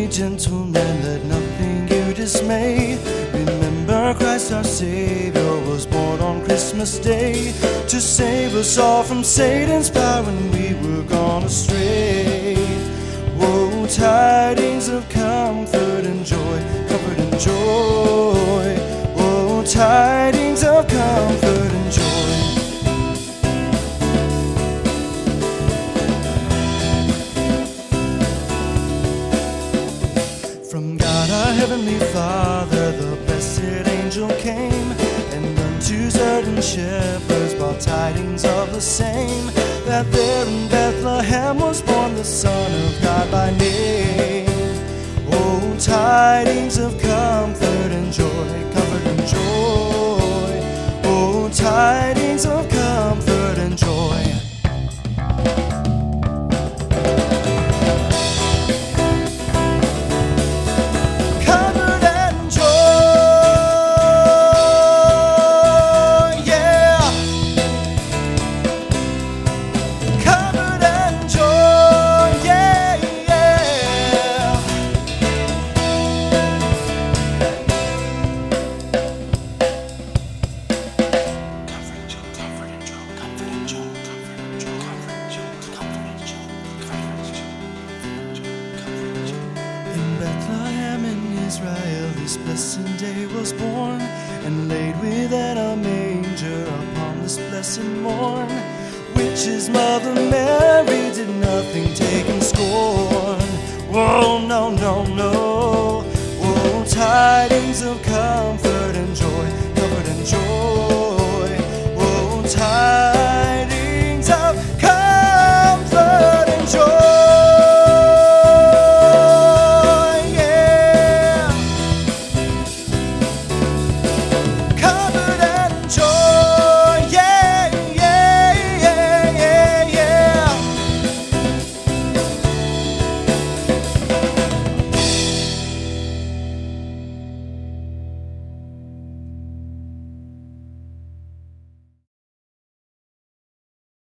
gentlemen, let nothing you dismay. Remember Christ our Savior was born on Christmas Day to save us all from Satan's power when we were gone astray. Woe, tidings of comfort and joy, comfort and joy. Woe, tidings of comfort and joy. From God our Heavenly Father, the blessed angel came, and unto certain shepherds brought tidings of the same, that there in Bethlehem was born the Son of God by name. Oh, tidings of comfort and joy, comfort and joy. Oh, tidings of comfort and joy. Israel, this blessed day was born, and laid within a manger upon this blessed morn, which his mother Mary did nothing take in scorn. Oh, no, no, no. Oh, tidings of